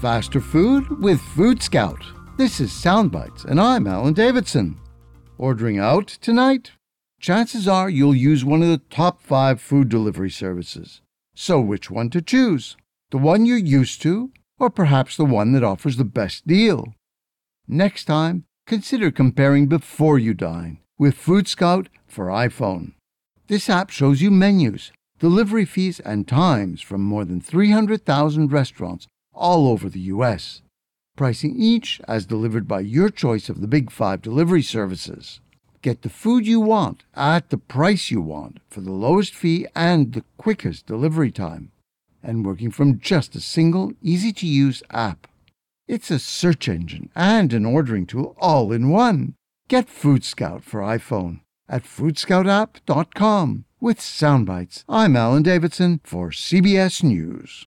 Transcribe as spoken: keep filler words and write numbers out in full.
faster food with Food Scout. This is Soundbites, and I'm Alan Davidson. Ordering out tonight? Chances are you'll use one of the top five food delivery services. So which one to choose? The one you're used to, or perhaps the one that offers the best deal? Next time, consider comparing before you dine with Food Scout for iPhone. This app shows you menus, delivery fees, and times from more than three hundred thousand restaurants all over the U S, pricing each as delivered by your choice of the big five delivery services. Get the food you want at the price you want for the lowest fee and the quickest delivery time, and working from just a single, easy-to-use app. It's a search engine and an ordering tool all in one. Get Food Scout for iPhone at food scout app dot com. With Soundbites, I'm Alan Davidson for C B S News.